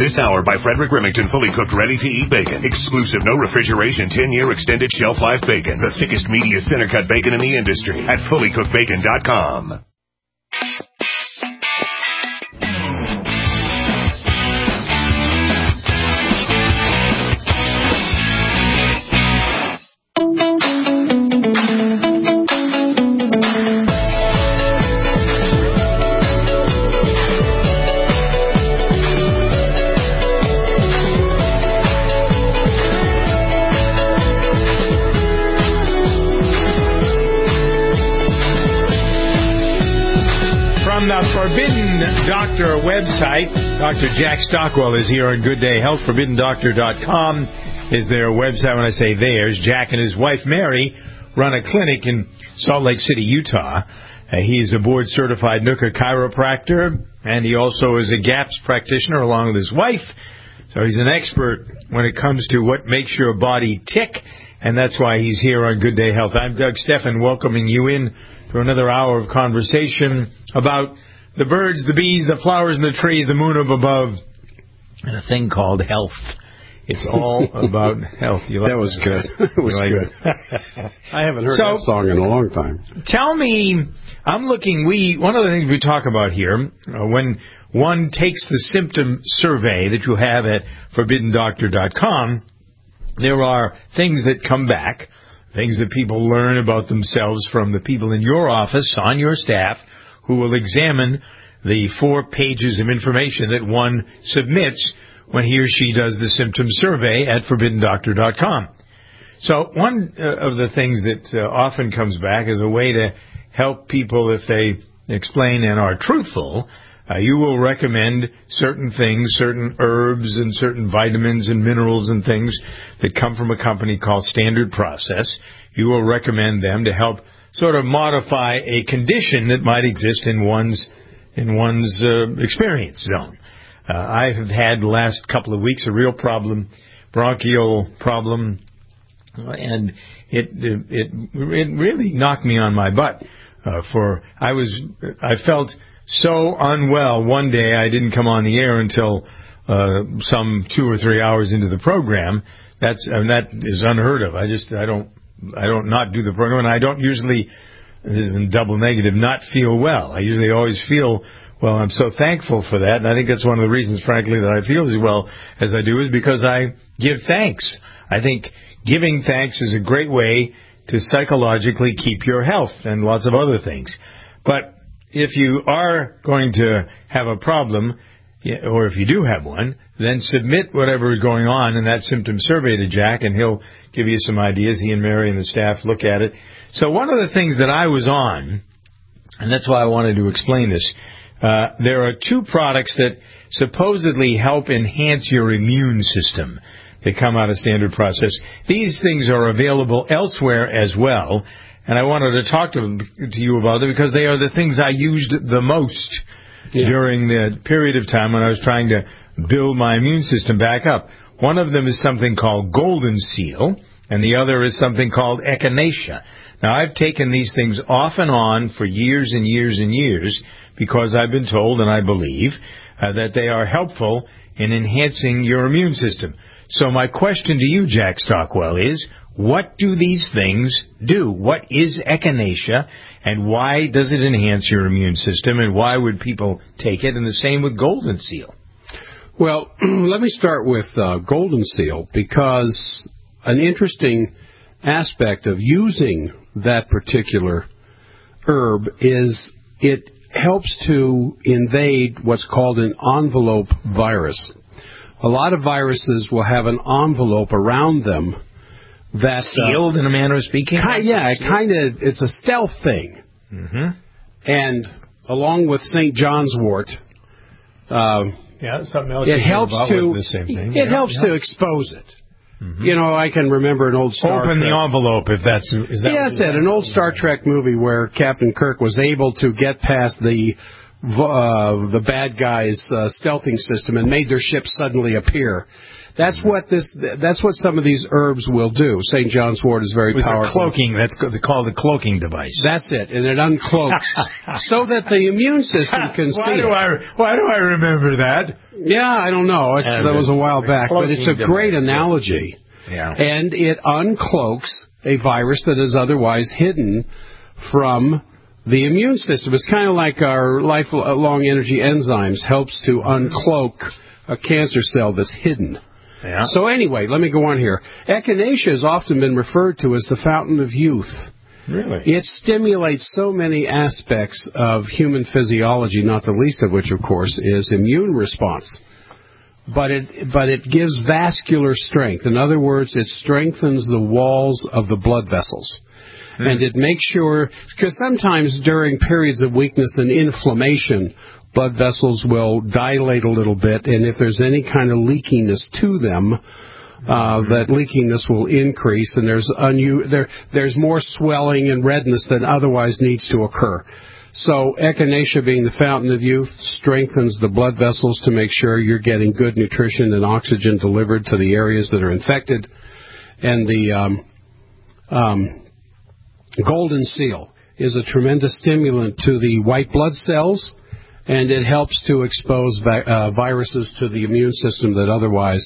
This hour by Frederick Remington, fully cooked, ready-to-eat bacon. Exclusive, no refrigeration, 10-year extended shelf life bacon. The thickest, meatiest, center-cut bacon in the industry at fullycookedbacon.com. From the Forbidden Doctor website, Dr. Jack Stockwell is here on Good Day Health. ForbiddenDoctor.com is their website. When I say theirs, Jack and his wife Mary run a clinic in Salt Lake City, Utah. He is a board-certified NUCA chiropractor, and he also is a GAPS practitioner along with his wife. So he's an expert when it comes to what makes your body tick, and that's why he's here on Good Day Health. I'm Doug Steffen, welcoming you in to another hour of conversation about the birds, the bees, the flowers, and the trees, the moon up above, and a thing called health. It's all about health. That was good. It was good. I haven't heard that song in a long time. Tell me, one of the things we talk about here, when one takes the symptom survey that you have at ForbiddenDoctor.com, there are things that come back, things that people learn about themselves from the people in your office, on your staff, who will examine the 4 pages of information that one submits when he or she does the symptom survey at ForbiddenDoctor.com. So one of the things that often comes back as a way to help people if they explain and are truthful, you will recommend certain things, certain herbs and certain vitamins and minerals and things that come from a company called Standard Process. You will recommend them to help sort of modify a condition that might exist in one's experience zone. I have had the last couple of weeks a real problem, bronchial problem, and it really knocked me on my butt. I felt so unwell one day I didn't come on the air until some 2 or 3 hours into the program. That is unheard of. I don't not do the program, and I don't usually, this is in double negative, not feel well. I usually always feel well. I'm so thankful for that, and I think that's one of the reasons, frankly, that I feel as well as I do is because I give thanks. I think giving thanks is a great way to psychologically keep your health and lots of other things. But if you are going to have a problem, or if you do have one, then submit whatever is going on in that symptom survey to Jack, and he'll give you some ideas. He and Mary and the staff look at it. So one of the things that I was on, and that's why I wanted to explain this, there are 2 products that supposedly help enhance your immune system. They come out of Standard Process. These things are available elsewhere as well, and I wanted to talk to you about them because they are the things I used the most during the period of time when I was trying to build my immune system back up. One of them is something called Golden Seal, and the other is something called Echinacea. Now, I've taken these things off and on for years and years and years because I've been told, and I believe, that they are helpful in enhancing your immune system. So my question to you, Jack Stockwell, is what do these things do? What is Echinacea, and why does it enhance your immune system, and why would people take it? And the same with Golden Seal. Well, let me start with Golden Seal, because an interesting aspect of using that particular herb is it helps to invade what's called an envelope virus. A lot of viruses will have an envelope around them that sealed in a manner of speaking. It's a stealth thing. Mm-hmm. And along with St. John's wort, something else. It helps to the same thing. To expose it. Mm-hmm. You know, I can remember an old Star Trek. Open the envelope, if that's... Is that an old Star Trek movie where Captain Kirk was able to get past the the bad guys' stealthing system and made their ships suddenly appear. That's what some of these herbs will do. St. John's wort is very powerful. Cloaking. That's called the cloaking device. That's it, and it uncloaks so that the immune system can see it. Why do I remember that? Yeah, I don't know. That was a while back, but it's a great analogy. Yeah. And it uncloaks a virus that is otherwise hidden from the immune system. It's kind of like our lifelong energy enzymes helps to uncloak a cancer cell that's hidden. Yeah. So anyway, let me go on here. Echinacea has often been referred to as the fountain of youth. Really? It stimulates so many aspects of human physiology, not the least of which, of course, is immune response. But it gives vascular strength. In other words, it strengthens the walls of the blood vessels. And it makes sure, because sometimes during periods of weakness and inflammation, blood vessels will dilate a little bit, and if there's any kind of leakiness to them, that leakiness will increase, and there's more swelling and redness than otherwise needs to occur. So echinacea, being the fountain of youth, strengthens the blood vessels to make sure you're getting good nutrition and oxygen delivered to the areas that are infected. And the golden seal is a tremendous stimulant to the white blood cells, and it helps to expose viruses to the immune system that otherwise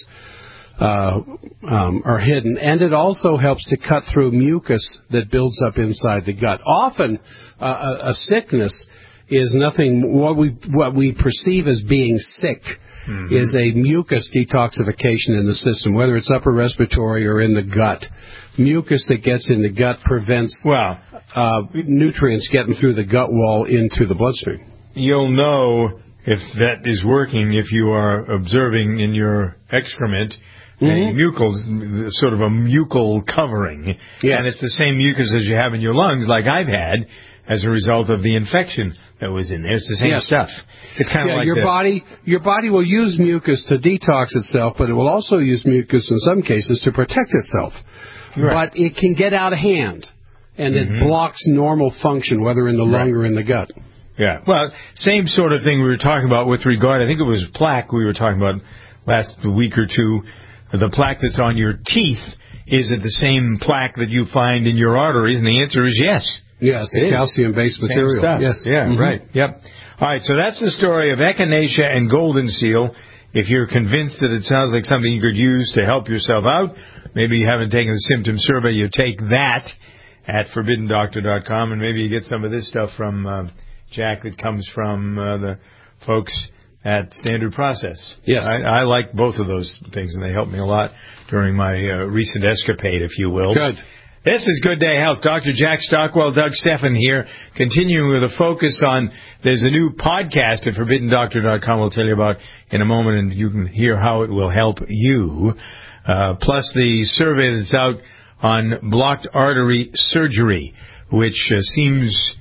are hidden. And it also helps to cut through mucus that builds up inside the gut. Often, a sickness is nothing. What we perceive as being sick is a mucus detoxification in the system, whether it's upper respiratory or in the gut. Mucus that gets in the gut prevents nutrients getting through the gut wall into the bloodstream. You'll know if that is working if you are observing in your excrement a mucal, sort of a mucal covering. Yes. And it's the same mucus as you have in your lungs, like I've had, as a result of the infection that was in there. It's the same stuff. It's kind of like your body will use mucus to detox itself, but it will also use mucus in some cases to protect itself. Right. But it can get out of hand, and it blocks normal function, whether in the lung or in the gut. Yeah, well, same sort of thing we were talking about with regard, I think it was plaque we were talking about last week or two. The plaque that's on your teeth, is it the same plaque that you find in your arteries? And the answer is yes. Yes, it's calcium-based material. Stuff. Yes. Yeah, right. Yep. All right, so that's the story of echinacea and golden seal. If you're convinced that it sounds like something you could use to help yourself out, maybe you haven't taken the symptom survey, you take that at ForbiddenDoctor.com, and maybe you get some of this stuff from Jack that comes from the folks at Standard Process. Yes. I like both of those things, and they helped me a lot during my recent escapade, if you will. Good. This is Good Day Health. Dr. Jack Stockwell, Doug Steffen here, continuing with a focus on, there's a new podcast at ForbiddenDoctor.com we'll tell you about in a moment, and you can hear how it will help you. Plus the survey that's out on blocked artery surgery, which seems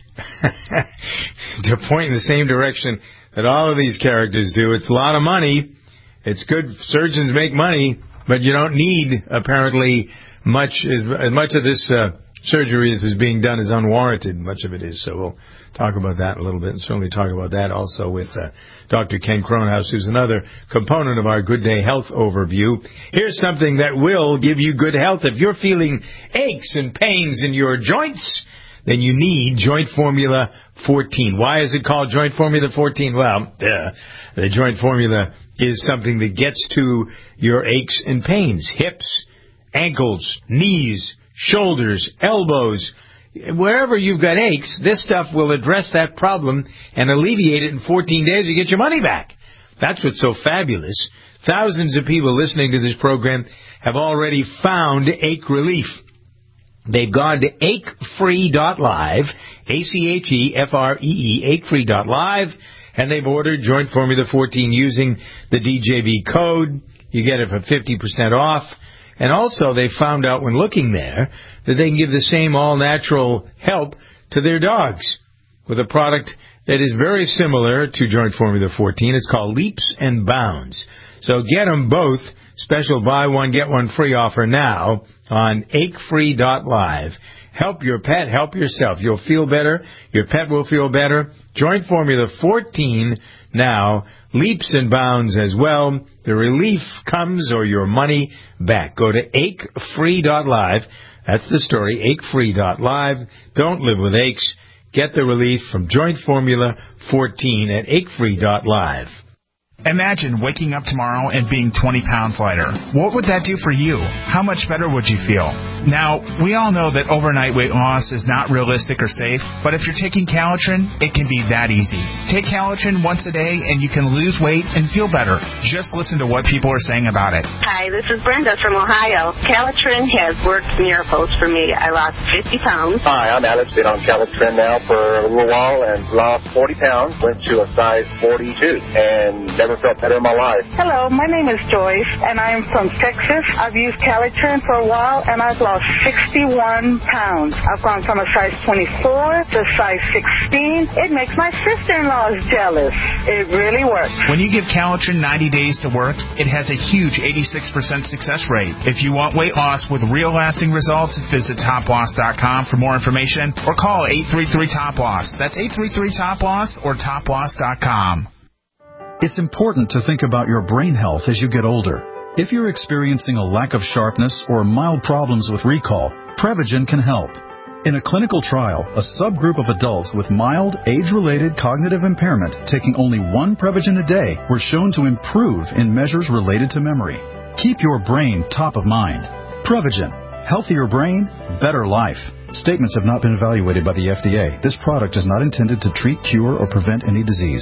to point in the same direction that all of these characters do. It's a lot of money. It's good. Surgeons make money, but you don't need, apparently, much. As much of this surgery as is being done is unwarranted. Much of it is. So we'll talk about that in a little bit, and certainly talk about that also with Dr. Ken Kronhaus, who's another component of our Good Day Health overview. Here's something that will give you good health. If you're feeling aches and pains in your joints, then you need Joint Formula 14. Why is it called Joint Formula 14? Well, the Joint Formula is something that gets to your aches and pains. Hips, ankles, knees, shoulders, elbows. Wherever you've got aches, this stuff will address that problem and alleviate it in 14 days. You get your money back. That's what's so fabulous. Thousands of people listening to this program have already found ache relief. They've gone to achefree.live, ACHEFREE, achefree.live, and they've ordered Joint Formula 14 using the DJB code. You get it for 50% off. And also they found out when looking there that they can give the same all-natural help to their dogs with a product that is very similar to Joint Formula 14. It's called Leaps and Bounds. So get them both. Special buy one, get one free offer now on achefree.live. Help your pet, help yourself. You'll feel better. Your pet will feel better. Joint Formula 14 now leaps and bounds as well. The relief comes or your money back. Go to achefree.live. That's the story, achefree.live. Don't live with aches. Get the relief from Joint Formula 14 at achefree.live. Imagine waking up tomorrow and being 20 pounds lighter. What would that do for you? How much better would you feel? Now, we all know that overnight weight loss is not realistic or safe, but if you're taking Calitrin, it can be that easy. Take Calitrin once a day and you can lose weight and feel better. Just listen to what people are saying about it. Hi, this is Brenda from Ohio. Calitrin has worked miracles for me. I lost 50 pounds. Hi, I'm Alex. Been on Calitrin now for a little while and lost 40 pounds. Went to a size 42 and never felt better in my life. Hello, my name is Joyce, and I'm from Texas. I've used Calitrin for a while, and I've lost 61 pounds. I've gone from a size 24 to size 16. It makes my sister-in-law jealous. It really works. When you give Calitrin 90 days to work, it has a huge 86% success rate. If you want weight loss with real lasting results, visit toploss.com for more information or call 833-TOP-LOSS. That's 833-TOP-LOSS or toploss.com. It's important to think about your brain health as you get older. If you're experiencing a lack of sharpness or mild problems with recall, Prevagen can help. In a clinical trial, a subgroup of adults with mild, age-related cognitive impairment taking only one Prevagen a day were shown to improve in measures related to memory. Keep your brain top of mind. Prevagen. Healthier brain, better life. Statements have not been evaluated by the FDA. This product is not intended to treat, cure, or prevent any disease.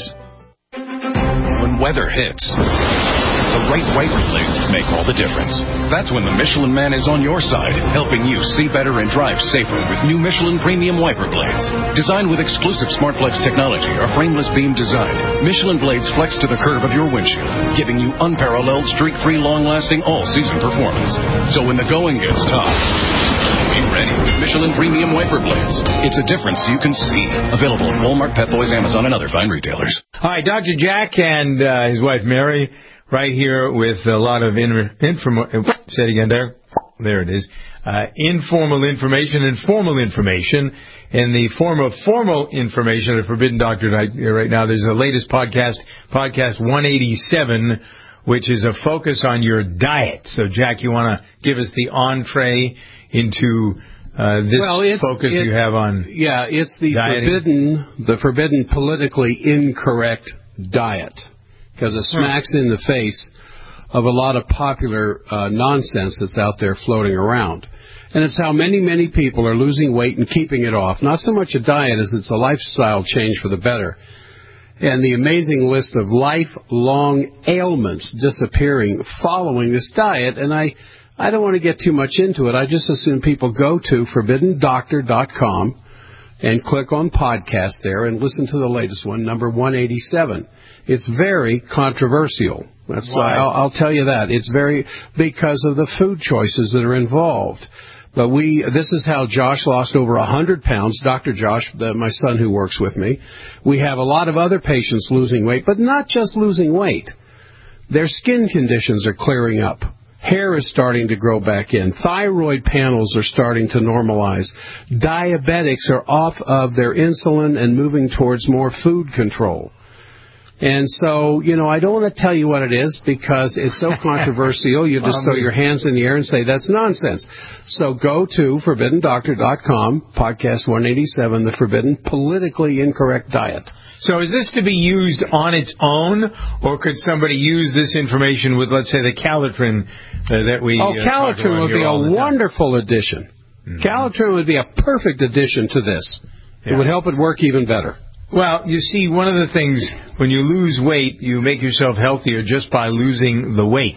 When weather hits, the right wiper blades make all the difference. That's when the Michelin Man is on your side, helping you see better and drive safer with new Michelin Premium Wiper Blades. Designed with exclusive SmartFlex technology or frameless beam design, Michelin blades flex to the curve of your windshield, giving you unparalleled, streak-free, long-lasting, all-season performance. So when the going gets tough, be ready with Michelin Premium Wiper Blades. It's a difference you can see. Available at Walmart, Pet Boys, Amazon, and other fine retailers. Hi, Dr. Jack and his wife Mary, right here with a lot of say it again there. There it is. Informal information and formal information. In the form of formal information at Forbidden Doctor right now, there's the latest podcast 187, which is a focus on your diet. So, Jack, you want to give us the entree into this focus you have on it's the dieting? forbidden politically incorrect diet, because it smacks in the face of a lot of popular nonsense that's out there floating around. And it's how many people are losing weight and keeping it off. Not so much a diet as it's a lifestyle change for the better. And the amazing list of lifelong ailments disappearing following this diet. And I don't want to get too much into it. I just assume people go to ForbiddenDoctor.com and click on podcast there and listen to the latest one, number 187. It's very controversial. I'll tell you that. It's because of the food choices that are involved. But this is how Josh lost over 100 pounds. Dr. Josh, my son who works with me. We have a lot of other patients losing weight, but not just losing weight. Their skin conditions are clearing up. Hair is starting to grow back in. Thyroid panels are starting to normalize. Diabetics are off of their insulin and moving towards more food control. And so, I don't want to tell you what it is because it's so controversial. You just throw your hands in the air and say that's nonsense. So go to ForbiddenDoctor.com, podcast 187, the Forbidden Politically Incorrect Diet. So is this to be used on its own, or could somebody use this information with, let's say, the Calitrin that we Calitrin would be a wonderful addition. Mm-hmm. Calitrin would be a perfect addition to this. Yeah. It would help it work even better. Well, you see, one of the things, when you lose weight, you make yourself healthier just by losing the weight.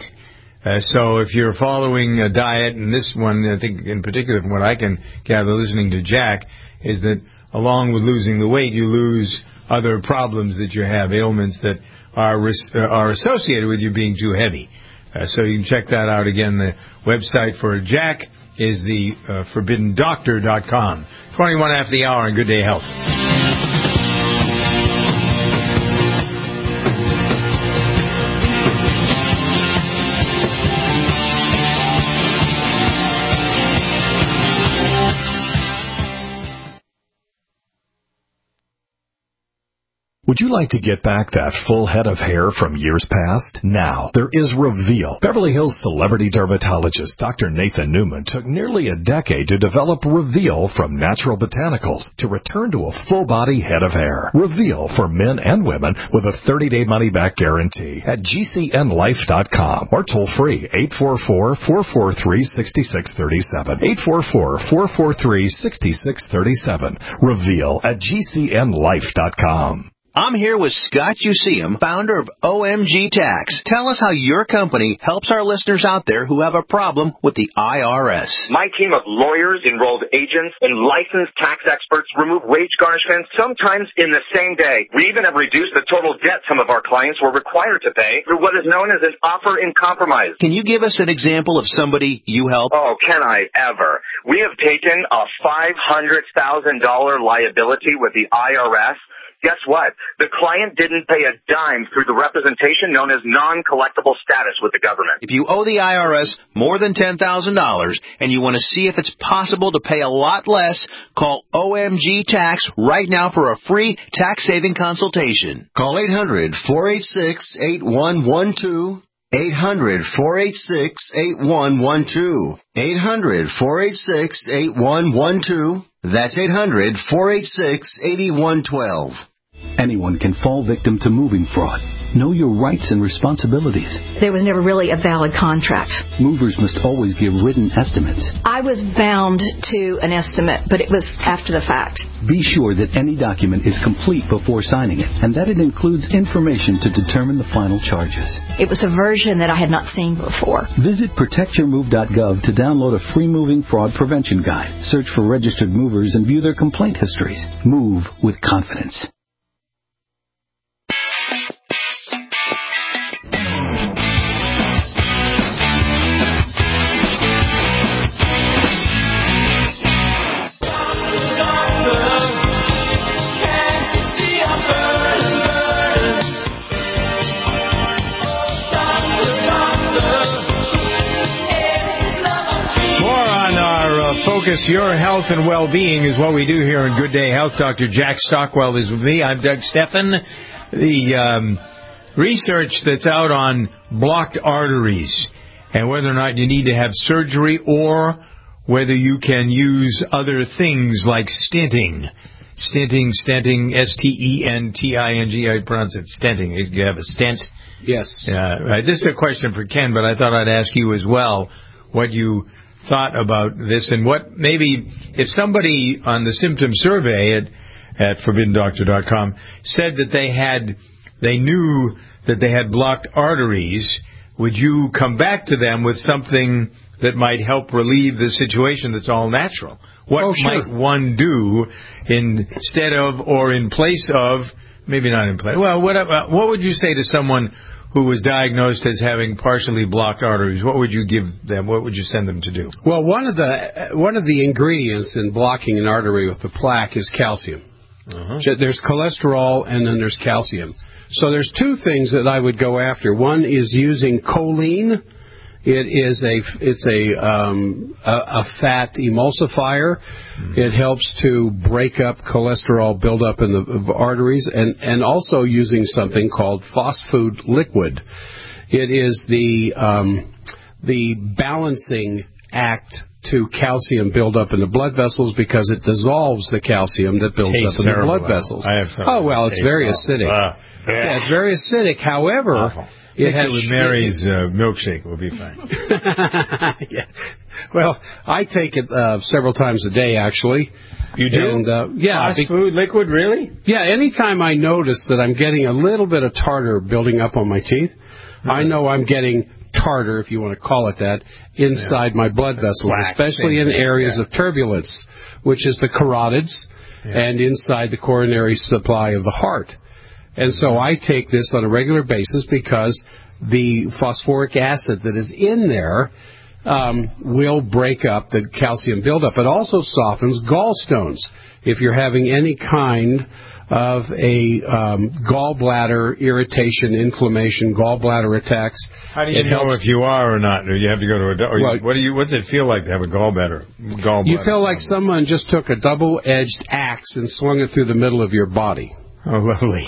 So if you're following a diet, and this one, I think in particular from what I can gather listening to Jack, is that along with losing the weight, you lose other problems that you have, ailments that are associated with you being too heavy. So you can check that out again. The website for Jack is the ForbiddenDoctor.com. 21 after the hour on Good Day Health. Would you like to get back that full head of hair from years past? Now, there is Reveal. Beverly Hills celebrity dermatologist Dr. Nathan Newman took nearly a decade to develop Reveal from natural botanicals to return to a full-body head of hair. Reveal for men and women with a 30-day money-back guarantee at GCNlife.com or toll free 844-443-6637. 844-443-6637. Reveal at GCNlife.com. I'm here with Scott Useum, founder of OMG Tax. Tell us how your company helps our listeners out there who have a problem with the IRS. My team of lawyers, enrolled agents, and licensed tax experts remove wage garnishments sometimes in the same day. We even have reduced the total debt some of our clients were required to pay through what is known as an offer in compromise. Can you give us an example of somebody you help? Oh, can I ever? We have taken a $500,000 liability with the IRS. Guess what? The client didn't pay a dime through the representation known as non-collectible status with the government. If you owe the IRS more than $10,000 and you want to see if it's possible to pay a lot less, call OMG Tax right now for a free tax-saving consultation. Call 800-486-8112. 800-486-8112. 800-486-8112. That's 800-486-8112. Anyone can fall victim to moving fraud. Know your rights and responsibilities. There was never really a valid contract. Movers must always give written estimates. I was bound to an estimate, but it was after the fact. Be sure that any document is complete before signing it, and that it includes information to determine the final charges. It was a version that I had not seen before. Visit protectyourmove.gov to download a free moving fraud prevention guide. Search for registered movers and view their complaint histories. Move with confidence. Focus your health and well-being is what we do here in Good Day Health. Dr. Jack Stockwell is with me. I'm Doug Steffen. The research that's out on blocked arteries and whether or not you need to have surgery or whether you can use other things like stenting. Stenting, S-T-E-N-T-I-N-G. I pronounce it stenting. You have a stent? Yes. This is a question for Ken, but I thought I'd ask you as well what you thought about this and what maybe if somebody on the symptom survey at ForbiddenDoctor.com said that they knew that they had blocked arteries, would you come back to them with something that might help relieve the situation that's all natural? What might one do instead of or in place of, maybe not in place, well, what would you say to someone who was diagnosed as having partially blocked arteries? What would you give them? What would you send them to do? Well, one of the ingredients in blocking an artery with the plaque is calcium. There's cholesterol and then there's calcium. So there's two things that I would go after. One is using choline. It's a fat emulsifier. It helps to break up cholesterol buildup in the arteries, and also using something called phosphate liquid. It is the balancing act to calcium buildup in the blood vessels because it dissolves the calcium that builds up in the blood vessels. It's very acidic. Yeah, it's very acidic. However. Awful. It has with Mary's milkshake. Will be fine. Yeah. Well, I take it several times a day, actually. You do? And, fast food liquid, really? Yeah. Anytime I notice that I'm getting a little bit of tartar building up on my teeth, I know I'm getting tartar, if you want to call it that, inside my blood vessels, especially in areas of turbulence, which is the carotids and inside the coronary supply of the heart. And so I take this on a regular basis because the phosphoric acid that is in there will break up the calcium buildup. It also softens gallstones. If you're having any kind of a gallbladder irritation, inflammation, gallbladder attacks. How do you know if you are or not? Or you have to go to a doctor? What does it feel like to have a gallbladder? You feel like someone just took a double-edged axe and swung it through the middle of your body. Oh, lovely.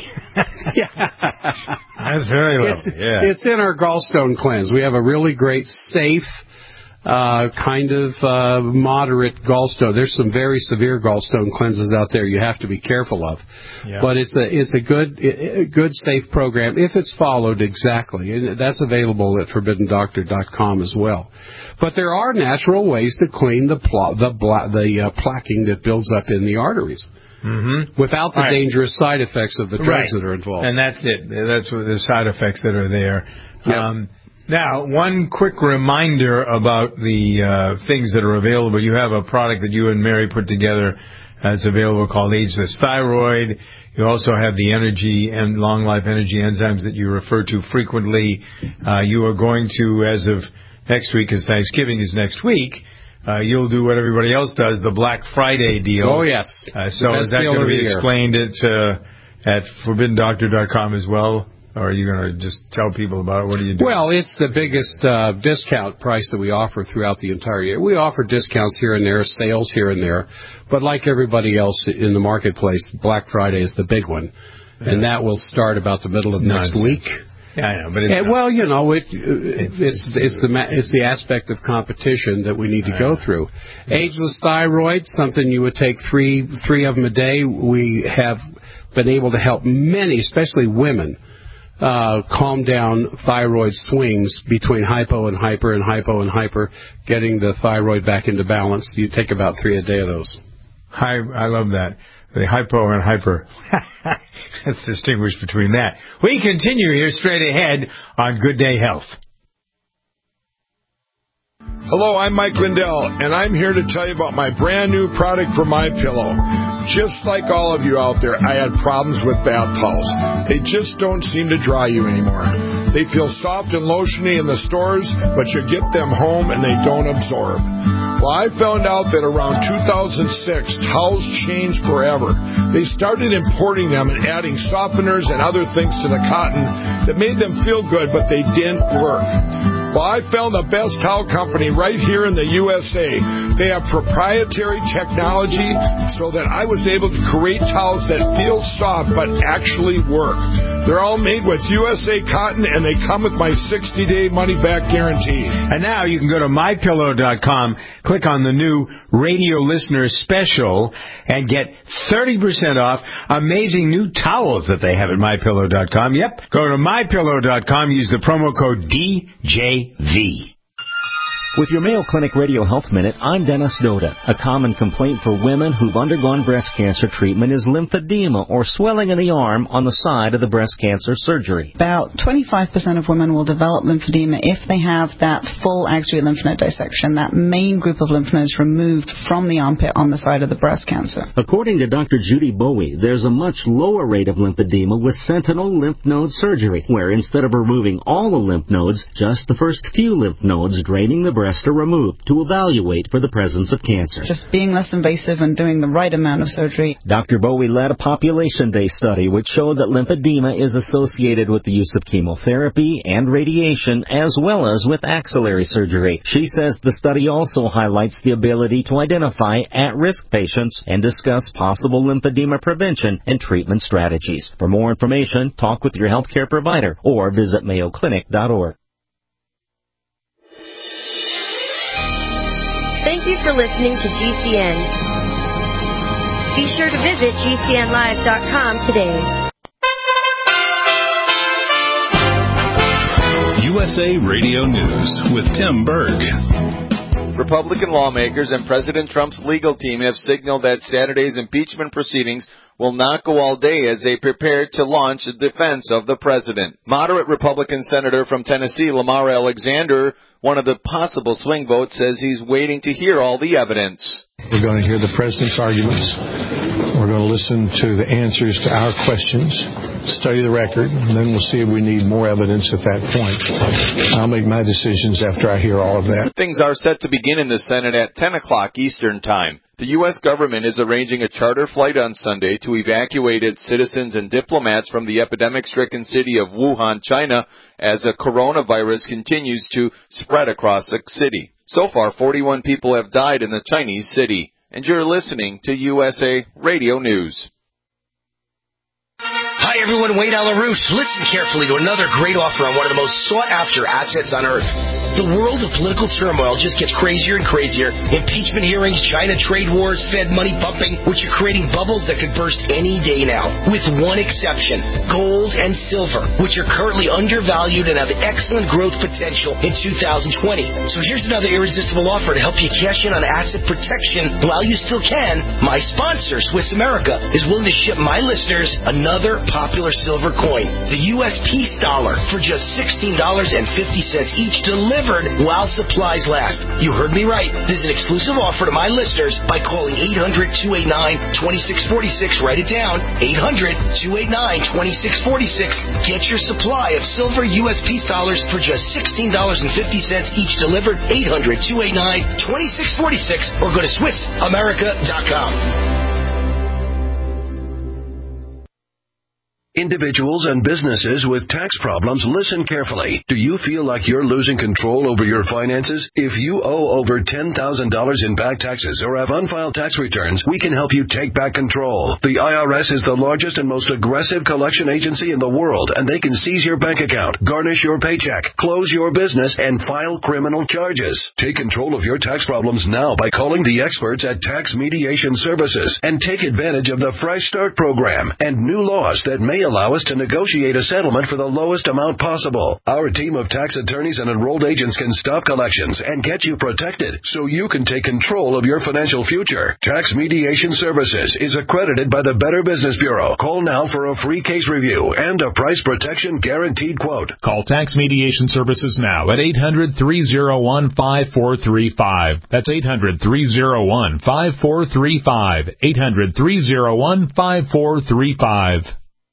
That's very lovely. It's in our gallstone cleanse. We have a really great, safe, kind of moderate gallstone. There's some very severe gallstone cleanses out there you have to be careful of. Yeah. But it's a good, safe program if it's followed exactly. And that's available at ForbiddenDoctor.com as well. But there are natural ways to clean the plaquing that builds up in the arteries. Mm-hmm. Without the dangerous side effects of the drugs that are involved. And that's it. That's what the side effects that are there. Yep. Now, one quick reminder about the things that are available. You have a product that you and Mary put together that's available called Ageless Thyroid. You also have the energy and long life energy enzymes that you refer to frequently. You are going to, as of next week, because Thanksgiving is next week, you'll do what everybody else does, the Black Friday deal. Oh, yes. So is that going to be explained at ForbiddenDoctor.com as well? Or are you going to just tell people about it? What are you doing? Well, it's the biggest discount price that we offer throughout the entire year. We offer discounts here and there, sales here and there. But like everybody else in the marketplace, Black Friday is the big one. Yeah. And that will start about the middle of next week. Yeah, I know, but it's the aspect of competition that we need to go through. Ageless Thyroid, something you would take three of them a day. We have been able to help many, especially women, calm down thyroid swings between hypo and hyper, getting the thyroid back into balance. You take about 3 a day of those. I love that. The hypo and hyper. Let's distinguish between that. We continue here straight ahead on Good Day Health. Hello, I'm Mike Lindell, and I'm here to tell you about my brand new product for MyPillow. Just like all of you out there, I had problems with bath towels. They just don't seem to dry you anymore. They feel soft and lotiony in the stores, but you get them home and they don't absorb. Well, I found out that around 2006, towels changed forever. They started importing them and adding softeners and other things to the cotton that made them feel good, but they didn't work. Well, I found the best towel company right here in the USA. They have proprietary technology so that I was able to create towels that feel soft but actually work. They're all made with USA cotton, and they come with my 60-day money-back guarantee. And now you can go to MyPillow.com, click on the new Radio Listener Special, and get 30% off amazing new towels that they have at MyPillow.com. Yep, go to MyPillow.com, use the promo code DJV. With your Mayo Clinic Radio Health Minute, I'm Dennis Doda. A common complaint for women who've undergone breast cancer treatment is lymphedema, or swelling in the arm on the side of the breast cancer surgery. About 25% of women will develop lymphedema if they have that full axillary lymph node dissection, that main group of lymph nodes removed from the armpit on the side of the breast cancer. According to Dr. Judy Bowie, there's a much lower rate of lymphedema with sentinel lymph node surgery, where instead of removing all the lymph nodes, just the first few lymph nodes draining the breast are removed to evaluate for the presence of cancer. Just being less invasive and doing the right amount of surgery. Dr. Bowie led a population-based study which showed that lymphedema is associated with the use of chemotherapy and radiation as well as with axillary surgery. She says the study also highlights the ability to identify at-risk patients and discuss possible lymphedema prevention and treatment strategies. For more information, talk with your healthcare provider or visit mayoclinic.org. Thank you for listening to GCN. Be sure to visit GCNlive.com today. USA Radio News with Tim Berg. Republican lawmakers and President Trump's legal team have signaled that Saturday's impeachment proceedings will not go all day as they prepare to launch a defense of the president. Moderate Republican Senator from Tennessee, Lamar Alexander, one of the possible swing votes, says he's waiting to hear all the evidence. We're going to hear the president's arguments. We're going to listen to the answers to our questions, study the record, and then we'll see if we need more evidence at that point. I'll make my decisions after I hear all of that. Things are set to begin in the Senate at 10 o'clock Eastern Time. The U.S. government is arranging a charter flight on Sunday to evacuate its citizens and diplomats from the epidemic-stricken city of Wuhan, China, as the coronavirus continues to spread across the city. So far, 41 people have died in the Chinese city. And you're listening to USA Radio News. Hi, everyone. Wayne Alarouche. Listen carefully to another great offer on one of the most sought-after assets on Earth. The world of political turmoil just gets crazier and crazier. Impeachment hearings, China trade wars, Fed money pumping, which are creating bubbles that could burst any day now. With one exception, gold and silver, which are currently undervalued and have excellent growth potential in 2020. So here's another irresistible offer to help you cash in on asset protection while you still can. My sponsor, Swiss America, is willing to ship my listeners another popular silver coin, the U.S. Peace Dollar, for just $16.50 each, delivered while supplies last. You heard me right. This is an exclusive offer to my listeners by calling 800-289-2646. Write it down, 800-289-2646. Get your supply of silver U.S. Peace Dollars for just $16.50 each, delivered, 800-289-2646, or go to SwissAmerica.com. Individuals and businesses with tax problems, listen carefully. Do you feel like you're losing control over your finances? If you owe over $10,000 in back taxes or have unfiled tax returns, we can help you take back control. The IRS is the largest and most aggressive collection agency in the world, and they can seize your bank account, garnish your paycheck, close your business, and file criminal charges. Take control of your tax problems now by calling the experts at Tax Mediation Services and take advantage of the Fresh Start program and new laws that may allow us to negotiate a settlement for the lowest amount possible. Our team of tax attorneys and enrolled agents can stop collections and get you protected so you can take control of your financial future. Tax Mediation Services is accredited by the Better Business Bureau. Call now for a free case review and a price protection guaranteed quote. Call Tax Mediation Services now at 800-301-5435. That's 800-301-5435. 800-301-5435.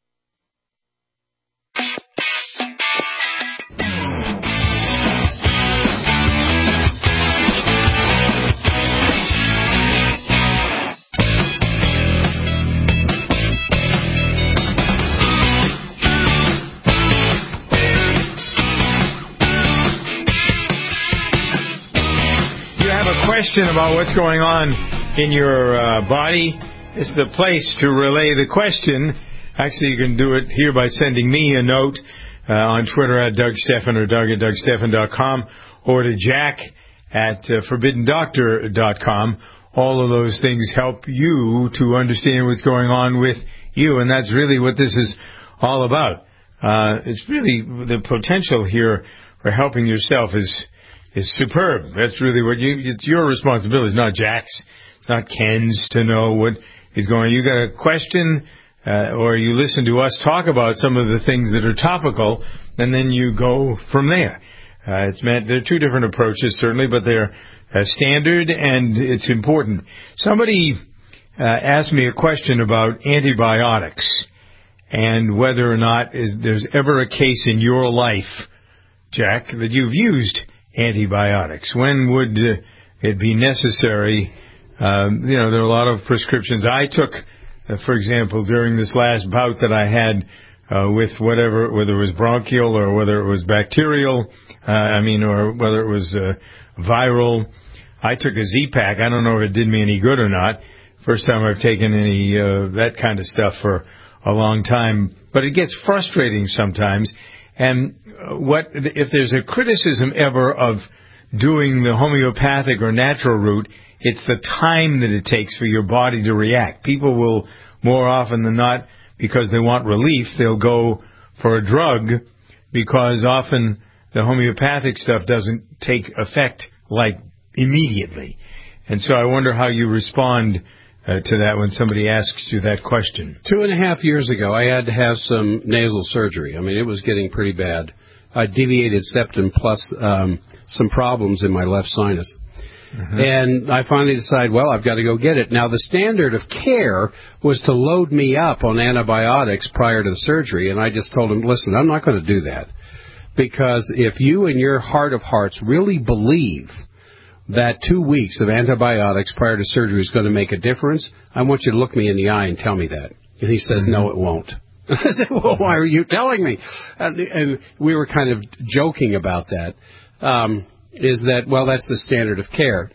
Question about what's going on in your body. It's the place to relay the question. Actually, you can do it here by sending me a note on Twitter at Doug Stephan or Doug at DougStephan.com or to Jack at ForbiddenDoctor.com. All of those things help you to understand what's going on with you, and that's really what this is all about. It's really the potential here for helping yourself is superb. That's really what it's your responsibility. It's not Jack's. It's not Ken's to know what is going on. You got a question, or you listen to us talk about some of the things that are topical, and then you go from there. There are two different approaches, certainly, but they're standard, and it's important. Somebody asked me a question about antibiotics and whether or not there's ever a case in your life, Jack, that you've used antibiotics. When would it be necessary? There are a lot of prescriptions I took, for example, during this last bout that I had with whether it was bronchial or whether it was bacterial, or whether it was viral. I took a Z-Pack. I don't know if it did me any good or not. First time I've taken any that kind of stuff for a long time. But it gets frustrating sometimes. And if there's a criticism ever of doing the homeopathic or natural route, it's the time that it takes for your body to react. People will, more often than not, because they want relief, they'll go for a drug because often the homeopathic stuff doesn't take effect like immediately. And so I wonder how you respond to that when somebody asks you that question. 2.5 years ago, I had to have some nasal surgery. It was getting pretty bad. I deviated septum plus some problems in my left sinus. Mm-hmm. And I finally decided, I've got to go get it. Now, the standard of care was to load me up on antibiotics prior to the surgery, and I just told him, listen, I'm not going to do that. Because if you in your heart of hearts really believe that 2 weeks of antibiotics prior to surgery is going to make a difference, I want you to look me in the eye and tell me that. And he says, no, it won't. I said, well, why are you telling me? And we were kind of joking about that. That's the standard of care.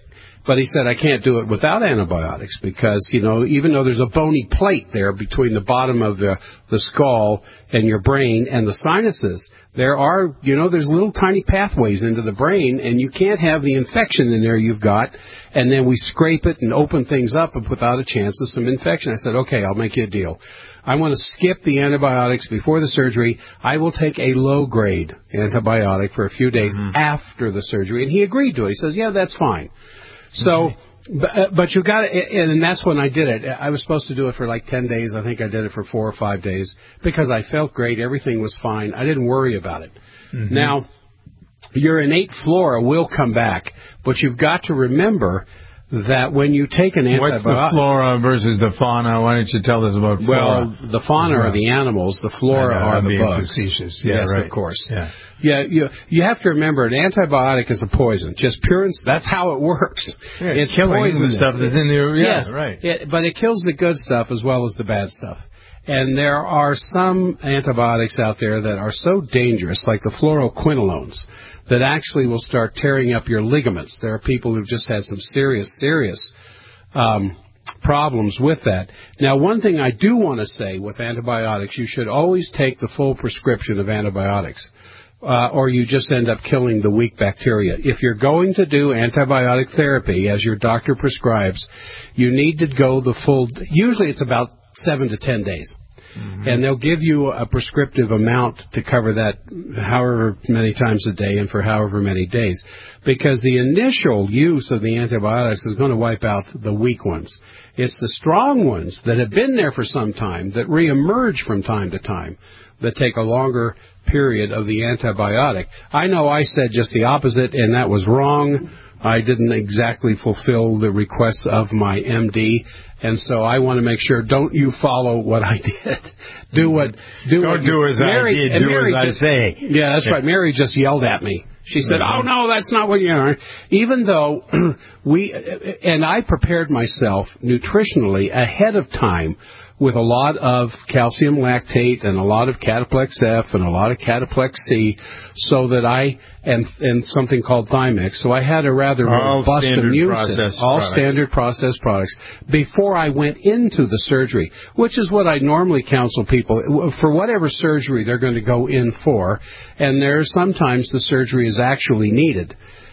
But he said, I can't do it without antibiotics because, even though there's a bony plate there between the bottom of the skull and your brain and the sinuses, there are, there's little tiny pathways into the brain, and you can't have the infection in there you've got, and then we scrape it and open things up without a chance of some infection. I said, okay, I'll make you a deal. I want to skip the antibiotics before the surgery. I will take a low-grade antibiotic for a few days after the surgery. And he agreed to it. He says, yeah, that's fine. So, but you got to, and that's when I did it. I was supposed to do it for like 10 days. I think I did it for 4 or 5 days because I felt great. Everything was fine. I didn't worry about it. Now, your innate flora will come back, but you've got to remember that when you take an antibiotic... What's the flora versus the fauna? Why don't you tell us about flora? Well, the fauna are the animals. The flora are the bugs. Facetious. Yeah, yes, right. of course. Yeah. You have to remember, an antibiotic is a poison. Just pure, that's how it works. Yeah, it's killing poisonous. the stuff that's in there. Yeah, yes, right. But it kills the good stuff as well as the bad stuff. And there are some antibiotics out there that are so dangerous, like the fluoroquinolones, that actually will start tearing up your ligaments. There are people who've just had some serious problems with that. Now, one thing I do want to say with antibiotics, you should always take the full prescription of antibiotics, or you just end up killing the weak bacteria. If you're going to do antibiotic therapy, as your doctor prescribes, you need to go the full, usually it's about 7 to 10 days. And they'll give you a prescriptive amount to cover that however many times a day and for however many days. Because the initial use of the antibiotics is going to wipe out the weak ones. It's the strong ones that have been there for some time that reemerge from time to time that take a longer period of the antibiotic. I know I said just the opposite, and that was wrong. I didn't exactly fulfill the requests of my MD, and so I want to make sure, don't you follow what I did. Don't do as I did, do as I say. Yeah, that's right. Mary just yelled at me. She said, oh, no, that's not what you are. Even though I prepared myself nutritionally ahead of time with a lot of calcium lactate and a lot of Cataplex F and a lot of Cataplex C, so that and something called Thymex. So I had a rather robust immune system. All standard process products before I went into the surgery, which is what I normally counsel people for whatever surgery they're going to go in for. And sometimes the surgery is actually needed.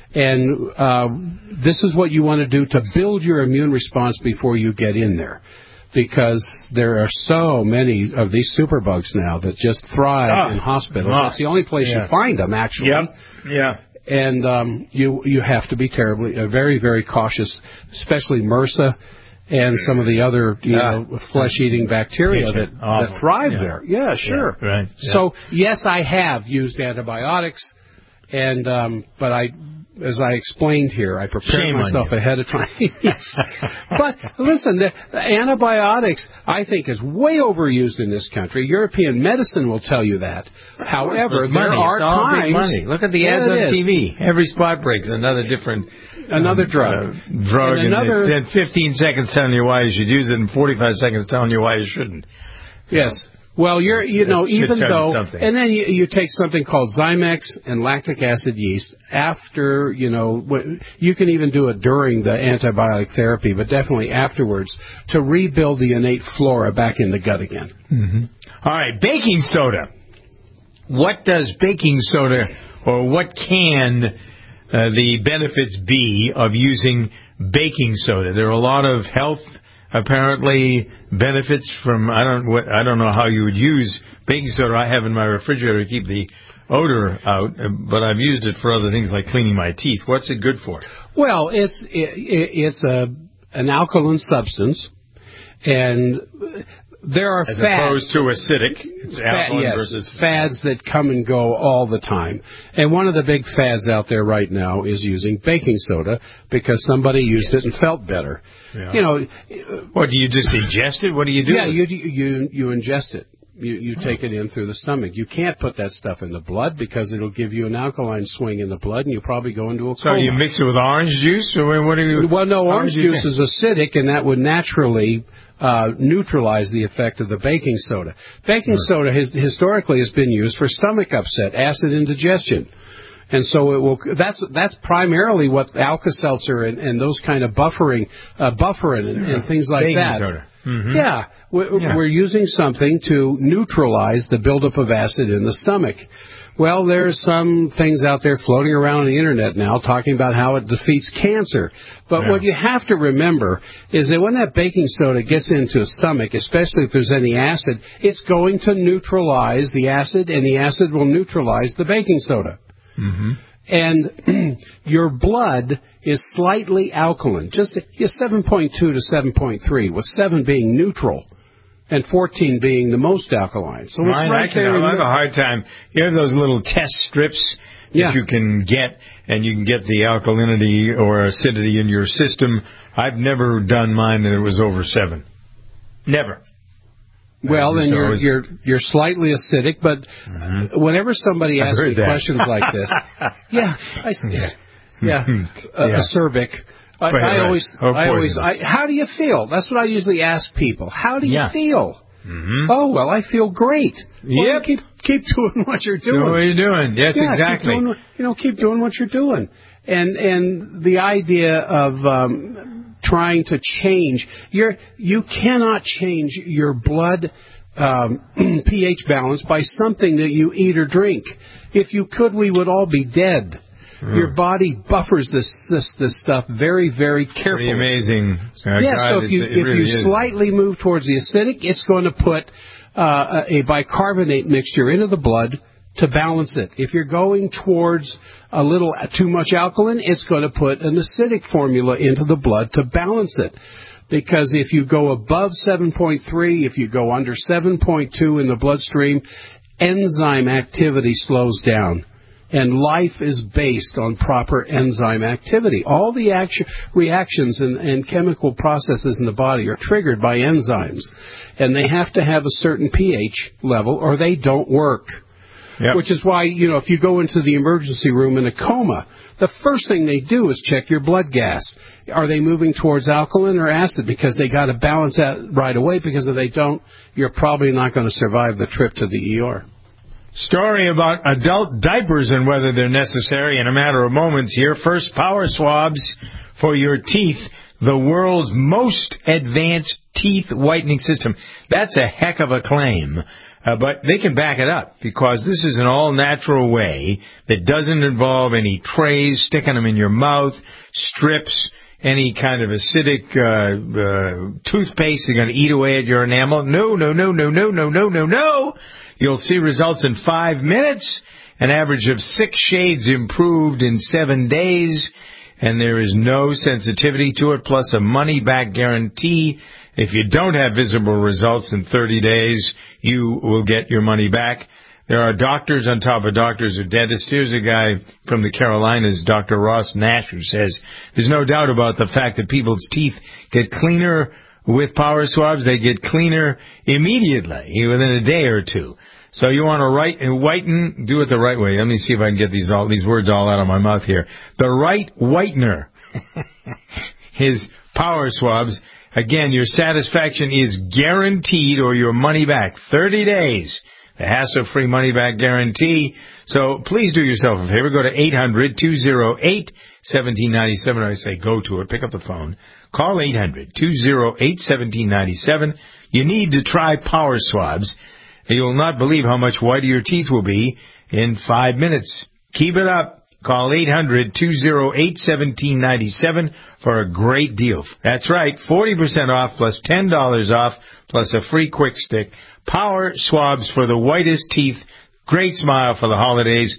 And this is what you want to do to build your immune response before you get in there. Because there are so many of these superbugs now that just thrive in hospitals. It's the only place you find them, actually. Yeah. And you have to be very, very cautious, especially MRSA and some of the other flesh-eating bacteria that thrive there. Yeah, sure. Yeah, right. Yeah. So yes, I have used antibiotics, and as I explained here, I prepared myself ahead of time. Yes. But listen, the antibiotics, I think, is way overused in this country. European medicine will tell you that. However, there are times... Look at the ads on TV. Every spot break's another different... Another drug. And then 15 seconds telling you why you should use it and 45 seconds telling you why you shouldn't. Yes. Well, even though, and then you take something called Zymex and lactic acid yeast after, you can even do it during the antibiotic therapy, but definitely afterwards to rebuild the innate flora back in the gut again. All right, baking soda. What does baking soda, or what can the benefits be of using baking soda? There are a lot of health apparently benefits from, I don't know how you would use baking soda. I have in my refrigerator to keep the odor out, but I've used it for other things like cleaning my teeth. What's it good for? Well, it's an alkaline substance, and there are as opposed to acidic. It's alkaline versus fads that come and go all the time. And one of the big fads out there right now is using baking soda because somebody used it and felt better. Yeah. What, do you just ingest it? What do you do? Yeah, you ingest it. You take it in through the stomach. You can't put that stuff in the blood because it'll give you an alkaline swing in the blood, and you'll probably go into a coma. So you mix it with orange juice, or what do you? Well, no, orange juice is acidic, and that would naturally neutralize the effect of the baking soda. Baking soda historically has been used for stomach upset, acid indigestion. And so it will. That's primarily what Alka-Seltzer and those kind of bufferin and things like baking that. soda. Mm-hmm. Yeah, we're using something to neutralize the buildup of acid in the stomach. Well, there's some things out there floating around on the internet now talking about how it defeats cancer. But what you have to remember is that when that baking soda gets into the stomach, especially if there's any acid, it's going to neutralize the acid, and the acid will neutralize the baking soda. Mm-hmm. And your blood is slightly alkaline, just 7.2 to 7.3, with 7 being neutral and 14 being the most alkaline. So it's right there. I have a hard time. You have those little test strips that you can get, and you can get the alkalinity or acidity in your system. I've never done mine and it was over 7. Never. Well, then you're slightly acidic, but whenever somebody asks me questions like this, acerbic. I always, how do you feel? That's what I usually ask people. How do you feel? Mm-hmm. Oh, well, I feel great. Well, keep doing what you're doing. Do what you're doing. Yes, exactly. Keep doing what you're doing. And the idea of trying to change you cannot change your blood pH balance by something that you eat or drink. If you could, we would all be dead. Your body buffers this stuff very, very carefully. Pretty amazing. So if you slightly move towards the acidic, it's going to put a bicarbonate mixture into the blood to balance it. If you're going towards a little too much alkaline, it's going to put an acidic formula into the blood to balance it. Because if you go above 7.3, if you go under 7.2 in the bloodstream, enzyme activity slows down. And life is based on proper enzyme activity. All the reactions and chemical processes in the body are triggered by enzymes. And they have to have a certain pH level or they don't work. Yep. Which is why, if you go into the emergency room in a coma, the first thing they do is check your blood gas. Are they moving towards alkaline or acid? Because they got to balance that right away, because if they don't, you're probably not going to survive the trip to the ER. Story about adult diapers and whether they're necessary in a matter of moments here. First, power swabs for your teeth. The world's most advanced teeth whitening system. That's a heck of a claim. But they can back it up, because this is an all-natural way that doesn't involve any trays, sticking them in your mouth, strips, any kind of acidic toothpaste that's going to eat away at your enamel. No. You'll see results in 5 minutes, an average of 6 shades improved in 7 days, and there is no sensitivity to it, plus a money-back guarantee. If you don't have visible results in 30 days, you will get your money back. There are doctors on top of doctors or dentists. Here's a guy from the Carolinas, Dr. Ross Nash, who says there's no doubt about the fact that people's teeth get cleaner with power swabs. They get cleaner immediately, within a day or two. So you want to whiten, do it the right way. Let me see if I can get these words all out of my mouth here. The right whitener. His power swabs. Again, your satisfaction is guaranteed, or your money back. 30 days. The hassle-free money-back guarantee. So please do yourself a favor. Go to 800-208-1797. I say go to it. Pick up the phone. Call 800-208-1797. You need to try power swabs. You will not believe how much whiter your teeth will be in 5 minutes. Keep it up. Call 800-208-1797 for a great deal. That's right, 40% off plus $10 off plus a free quick stick. Power swabs for the whitest teeth. Great smile for the holidays.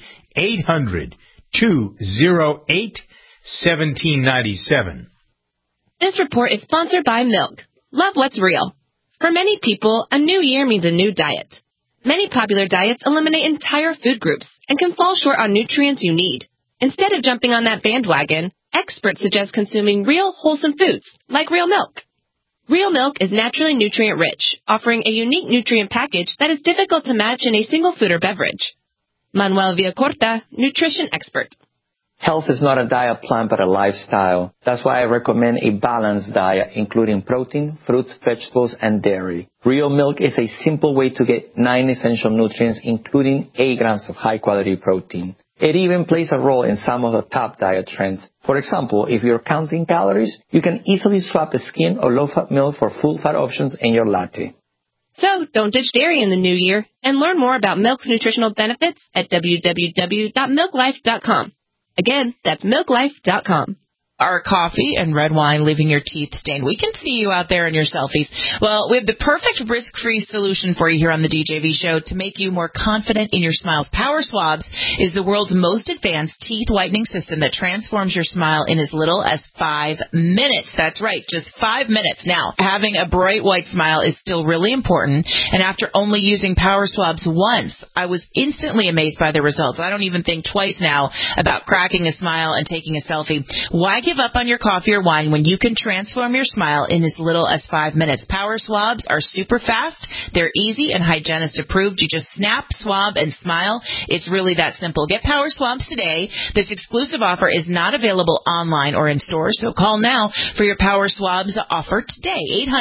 800-208-1797. This report is sponsored by Milk. Love what's real. For many people, a new year means a new diet. Many popular diets eliminate entire food groups and can fall short on nutrients you need. Instead of jumping on that bandwagon, experts suggest consuming real, wholesome foods, like real milk. Real milk is naturally nutrient-rich, offering a unique nutrient package that is difficult to match in a single food or beverage. Manuel Villacorta, nutrition expert. Health is not a diet plan, but a lifestyle. That's why I recommend a balanced diet, including protein, fruits, vegetables, and dairy. Real milk is a simple way to get 9 essential nutrients, including 8 grams of high-quality protein. It even plays a role in some of the top diet trends. For example, if you're counting calories, you can easily swap a skim or low-fat milk for full-fat options in your latte. So, don't ditch dairy in the new year, and learn more about milk's nutritional benefits at www.milklife.com. Again, that's milklife.com. Are coffee and red wine leaving your teeth stained? We can see you out there in your selfies. Well, we have the perfect risk-free solution for you here on the DJV show to make you more confident in your smiles. Power Swabs is the world's most advanced teeth whitening system that transforms your smile in as little as 5 minutes. That's right, just 5 minutes. Now, having a bright white smile is still really important, and after only using Power Swabs once, I was instantly amazed by the results. I don't even think twice now about cracking a smile and taking a selfie. Why give up on your coffee or wine when you can transform your smile in as little as 5 minutes? Power Swabs are super fast. They're easy and hygienist approved. You just snap, swab, and smile. It's really that simple. Get Power Swabs today. This exclusive offer is not available online or in stores, so call now for your Power Swabs offer today.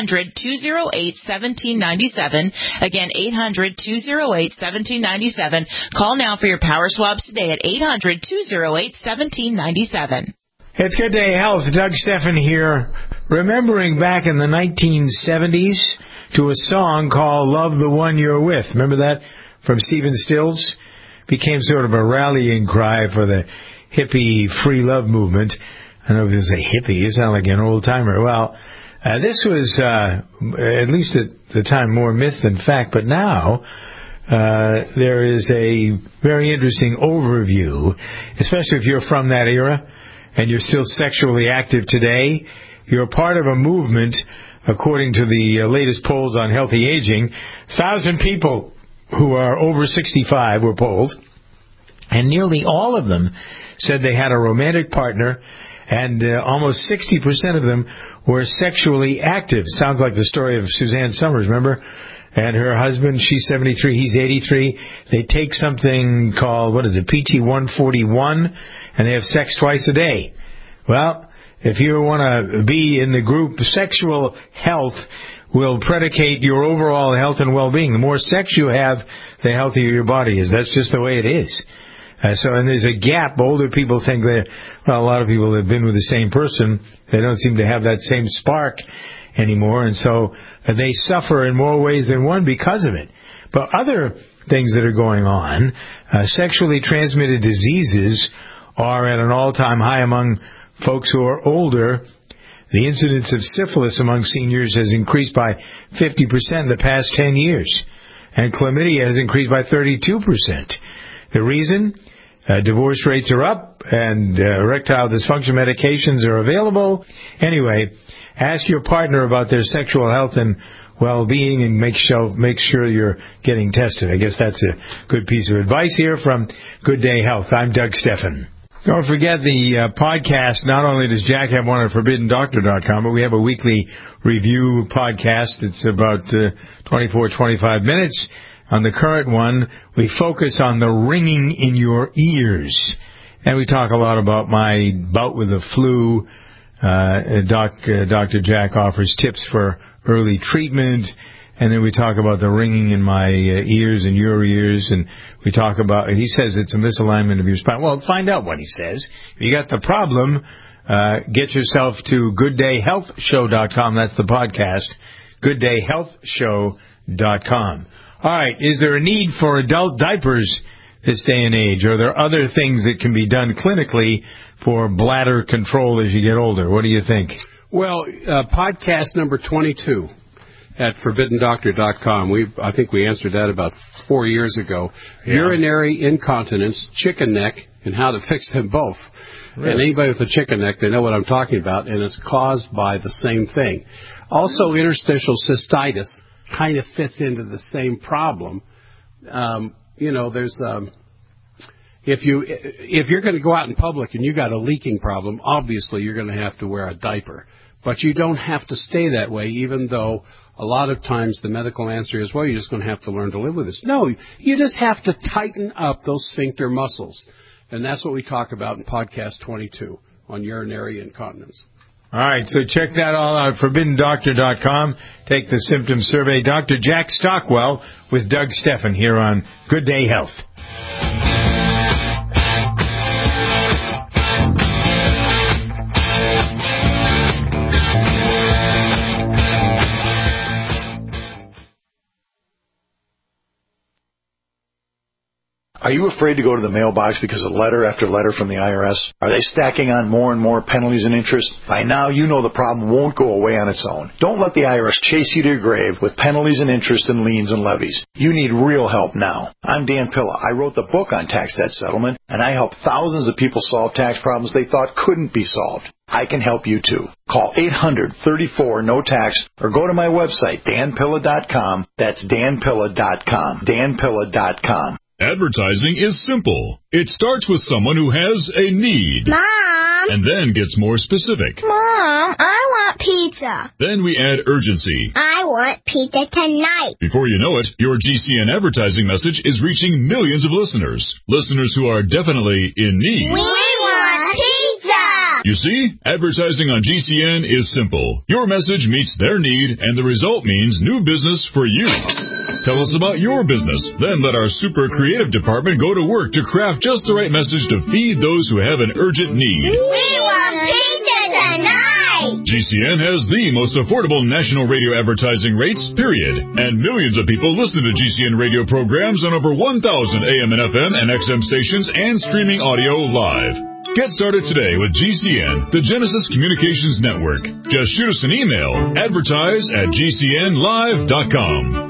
800-208-1797. Again, 800-208-1797. Call now for your Power Swabs today at 800-208-1797. It's Good Day Health. Doug Stephan here, remembering back in the 1970s to a song called Love the One You're With. Remember that from Stephen Stills? Became sort of a rallying cry for the hippie free love movement. I don't know if it was a hippie. You sound like an old-timer. Well, this was, at least at the time, more myth than fact, but now there is a very interesting overview, especially if you're from that era and you're still sexually active today. You're part of a movement, according to the latest polls on healthy aging. 1,000 people who are over 65 were polled, and nearly all of them said they had a romantic partner, and almost 60% of them were sexually active. Sounds like the story of Suzanne Summers, remember? And her husband, she's 73, he's 83. They take something called, PT-141, and they have sex twice a day. Well, if you want to be in the group, sexual health will predicate your overall health and well-being. The more sex you have, the healthier your body is. That's just the way it is. And there's a gap. Older people think a lot of people have been with the same person. They don't seem to have that same spark anymore, and so they suffer in more ways than one because of it. But other things that are going on, sexually transmitted diseases are at an all-time high among folks who are older. The incidence of syphilis among seniors has increased by 50% in the past 10 years, and chlamydia has increased by 32%. The reason? Divorce rates are up, and erectile dysfunction medications are available. Anyway, ask your partner about their sexual health and well-being, and make sure you're getting tested. I guess that's a good piece of advice here from Good Day Health. I'm Doug Stephan. Don't forget the podcast. Not only does Jack have one at ForbiddenDoctor.com, but we have a weekly review podcast. It's about 25 minutes. On the current one, we focus on the ringing in your ears. And we talk a lot about my bout with the flu. Dr. Jack offers tips for early treatment. And then we talk about the ringing in my ears and your ears. And we talk about, he says it's a misalignment of your spine. Well, find out what he says. If you got the problem, get yourself to GoodDayHealthShow.com. That's the podcast. GoodDayHealthShow.com. All right, is there a need for adult diapers this day and age? Or are there other things that can be done clinically for bladder control as you get older? What do you think? Well, podcast number 22 at ForbiddenDoctor.com. I think we answered that about 4 years ago. Yeah. Urinary incontinence, chicken neck, and how to fix them both. Really? And anybody with a chicken neck, they know what I'm talking about, and it's caused by the same thing. Also, interstitial cystitis kind of fits into the same problem. There's if you're going to go out in public and you got a leaking problem, obviously you're going to have to wear a diaper. But you don't have to stay that way, even though a lot of times the medical answer is, well, you're just going to have to learn to live with this. No, you just have to tighten up those sphincter muscles. And that's what we talk about in podcast 22 on urinary incontinence. All right, so check that all out, ForbiddenDoctor.com. Take the symptom survey. Dr. Jack Stockwell with Doug Stephan here on Good Day Health. Are you afraid to go to the mailbox because of letter after letter from the IRS? Are they stacking on more and more penalties and interest? By now, you know the problem won't go away on its own. Don't let the IRS chase you to your grave with penalties and interest and liens and levies. You need real help now. I'm Dan Pilla. I wrote the book on tax debt settlement, and I help thousands of people solve tax problems they thought couldn't be solved. I can help you too. Call 800-34-NO-TAX or go to my website, danpilla.com. That's danpilla.com. danpilla.com. Advertising is simple. It starts with someone who has a need. Mom! And then gets more specific. Mom, I want pizza. Then we add urgency. I want pizza tonight. Before you know it, your GCN advertising message is reaching millions of listeners. Listeners who are definitely in need. We want pizza! You see, advertising on GCN is simple. Your message meets their need, and the result means new business for you. Tell us about your business. Then let our super creative department go to work to craft just the right message to feed those who have an urgent need. We want pizza tonight! GCN has the most affordable national radio advertising rates, period. And millions of people listen to GCN radio programs on over 1,000 AM and FM and XM stations and streaming audio live. Get started today with GCN, the Genesis Communications Network. Just shoot us an email, advertise@gcnlive.com.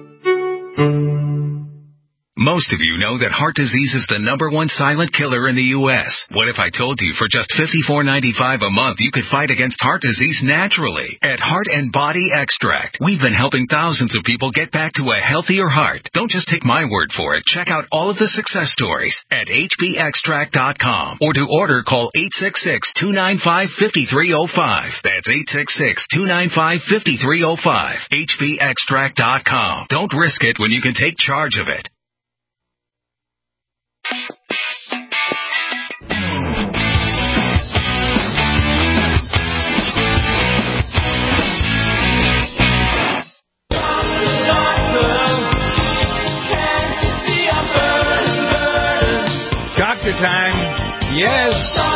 Most of you know that heart disease is the #1 silent killer in the U.S. What if I told you for just $54.95 a month you could fight against heart disease naturally? At Heart and Body Extract, we've been helping thousands of people get back to a healthier heart. Don't just take my word for it. Check out all of the success stories at hbextract.com. Or to order, call 866-295-5305. That's 866-295-5305. hbextract.com. Don't risk it when you can take charge of it. Doctor time. Yes,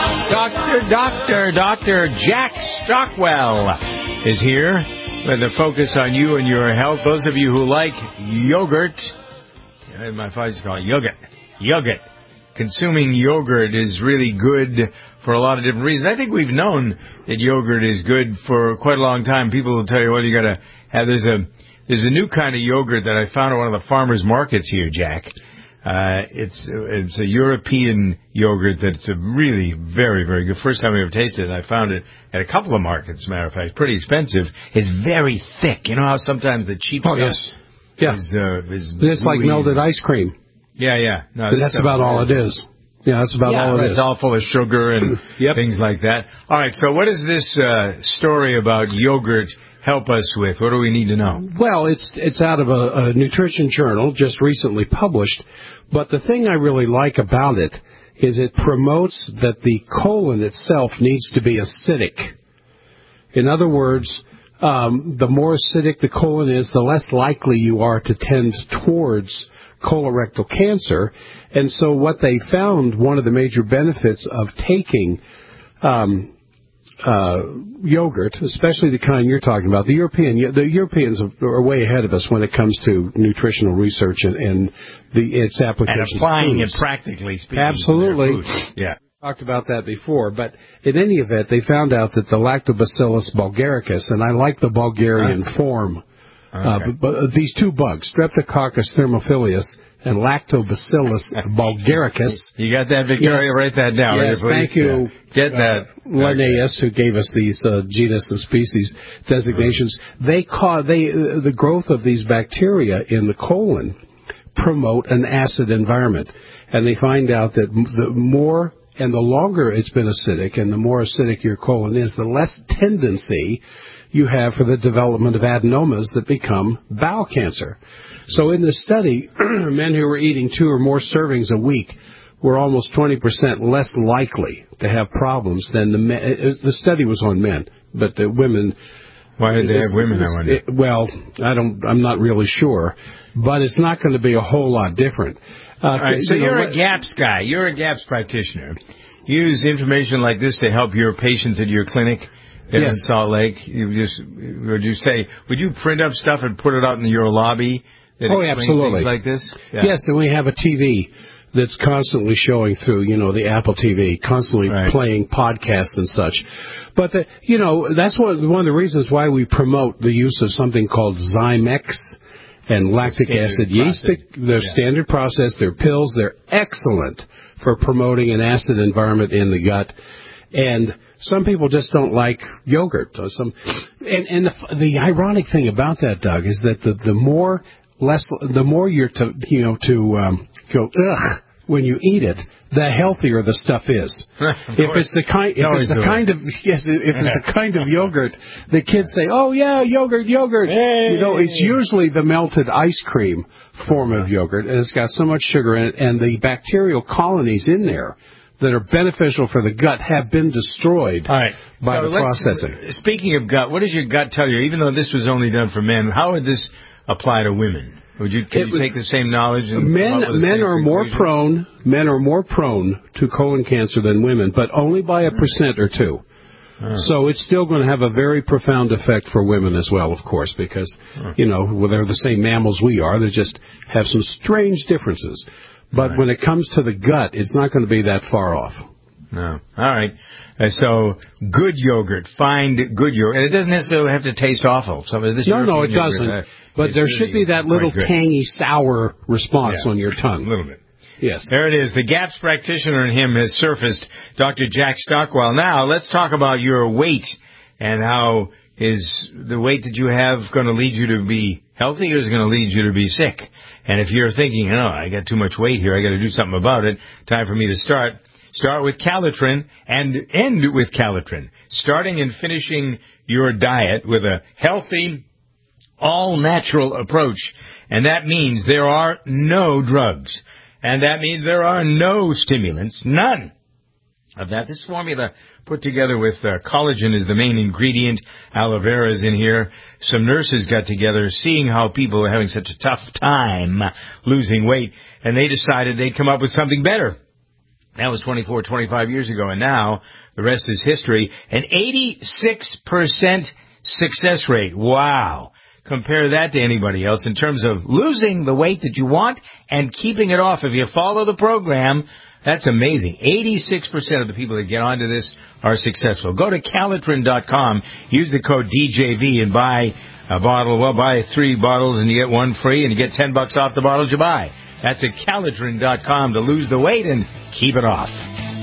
Dr. Jack Stockwell is here with a focus on you and your health. Those of you who like yogurt, my father's called yogurt. Consuming yogurt is really good for a lot of different reasons. I think we've known that yogurt is good for quite a long time. People will tell you, well, you got to have. There's a new kind of yogurt that I found at one of the farmers markets here, Jack. It's a European yogurt that's a really very, very good. First time I ever tasted it, I found it at a couple of markets, as a matter of fact. It's pretty expensive. It's very thick. You know how sometimes the cheap stuff is it's like melted ice cream. Yeah. No, that's about all it is. Yeah, that's about all it is. It's all full of sugar and things like that. All right, so what does this story about yogurt help us with? What do we need to know? Well, it's out of a nutrition journal just recently published, but the thing I really like about it is it promotes that the colon itself needs to be acidic. In other words, the more acidic the colon is, the less likely you are to tend towards colorectal cancer. And so what they found, one of the major benefits of taking yogurt, especially the kind you're talking about, the Europeans are way ahead of us when it comes to nutritional research and its application. And applying it practically speaking. Absolutely. Yeah. Talked about that before, but in any event, they found out that the Lactobacillus bulgaricus, and I like the Bulgarian form, but these two bugs, Streptococcus thermophilus and Lactobacillus bulgaricus. You got that, Victoria? Yes. Write that down. Yes, thank you. Get that. Linnaeus, who gave us these genus and species designations. The growth of these bacteria in the colon promote an acid environment. And they find out that the more and the longer it's been acidic and the more acidic your colon is, the less tendency you have for the development of adenomas that become bowel cancer. So in this study, men who were eating 2 or more servings a week were almost 20% less likely to have problems than the men. The study was on men, but the women. Why did they have women, I wonder? Well, I'm not really sure, but it's not going to be a whole lot different. All right, so you're a GAPS guy. You're a GAPS practitioner. You use information like this to help your patients at your clinic in Salt Lake. Would you print up stuff and put it out in your lobby? Absolutely. Things like this? Yeah. Yes, and we have a TV that's constantly showing through, the Apple TV, constantly playing podcasts and such. But, that's one of the reasons why we promote the use of something called Zymex and lactic acid yeast. They're standard process. They're pills. They're excellent for promoting an acid environment in the gut. And some people just don't like yogurt. And the ironic thing about that, Doug, is that the more you're go ugh when you eat it, the healthier the stuff is. If it's the kind of yogurt, the kids say, "Oh yeah, yogurt." Hey. It's usually the melted ice cream form of yogurt, and it's got so much sugar in it, and the bacterial colonies in there that are beneficial for the gut have been destroyed by the processing. Speaking of gut, what does your gut tell you? Even though this was only done for men, how would this apply to women? Can you take the same knowledge? And men are more prone to colon cancer than women, but only by 1% or 2%. So it's still going to have a very profound effect for women as well, of course, because they're the same mammals we are. They just have some strange differences. But when it comes to the gut, it's not going to be that far off. No. All right. So good yogurt. Find good yogurt. And it doesn't necessarily have to taste awful. No, it doesn't. But there should be that little tangy, sour response on your tongue. A little bit. Yes. There it is. The GAPS practitioner in him has surfaced, Dr. Jack Stockwell. Now, let's talk about your weight and how is the weight that you have going to lead you to be healthy or is it going to lead you to be sick? And if you're thinking, I got too much weight here, I got to do something about it, time for me to start with Calitrin and end with Calitrin. Starting and finishing your diet with a healthy, all-natural approach. And that means there are no drugs. And that means there are no stimulants, none of that. This formula put together with collagen is the main ingredient. Aloe vera is in here. Some nurses got together seeing how people are having such a tough time losing weight, and they decided they'd come up with something better. That was 25 years ago, and now the rest is history. An 86% success rate. Wow. Compare that to anybody else in terms of losing the weight that you want and keeping it off. If you follow the program, that's amazing. 86% of the people that get onto this are successful. Go to Calitrin.com, use the code DJV and buy a bottle. Well, buy 3 bottles and you get 1 free and you get $10 off the bottles you buy. That's at Calitrin.com to lose the weight and keep it off.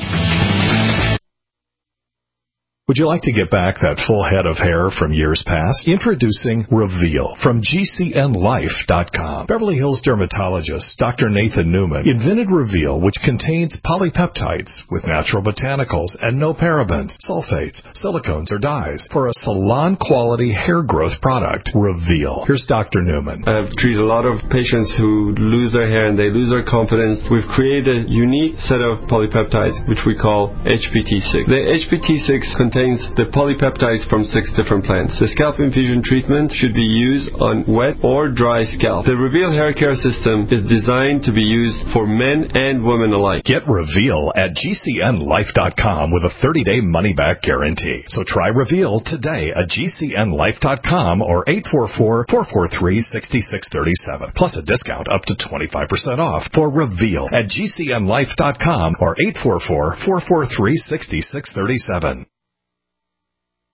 Would you like to get back that full head of hair from years past? Introducing Reveal from GCNLife.com. Beverly Hills dermatologist Dr. Nathan Newman invented Reveal, which contains polypeptides with natural botanicals and no parabens, sulfates, silicones, or dyes for a salon-quality hair growth product. Reveal. Here's Dr. Newman. I've treated a lot of patients who lose their hair and they lose their confidence. We've created a unique set of polypeptides, which we call HPT6. The HPT6 contains the polypeptides from 6 different plants. The scalp infusion treatment should be used on wet or dry scalp. The Reveal hair care system is designed to be used for men and women alike. Get Reveal at GCNLife.com with a 30-day money-back guarantee. So try Reveal today at GCNLife.com or 844-443-6637. Plus a discount up to 25% off for Reveal at GCNLife.com or 844-443-6637.